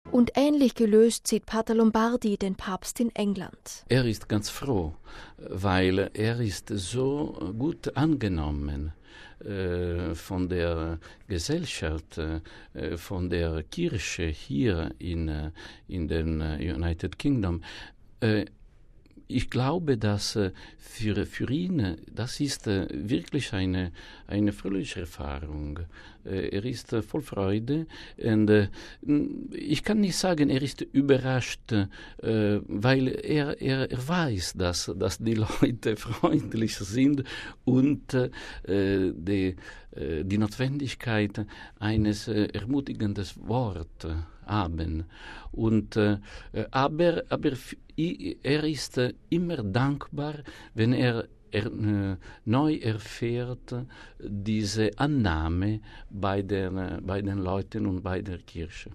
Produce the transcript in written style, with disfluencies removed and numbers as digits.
Und ähnlich gelöst sieht Pater Lombardi den Papst in England. Er ist ganz froh, weil er ist so gut angenommen von der Gesellschaft, von der Kirche hier in den United Kingdom. Ich glaube, dass für ihn das ist wirklich eine fröhliche Erfahrung. Er ist voll Freude und ich kann nicht sagen, er ist überrascht, weil er weiß, dass die Leute freundlich sind und die Notwendigkeit eines ermutigenden Wortes haben. Und, aber er ist immer dankbar, wenn er neu erfährt diese Annahme bei den Leuten und bei der Kirche.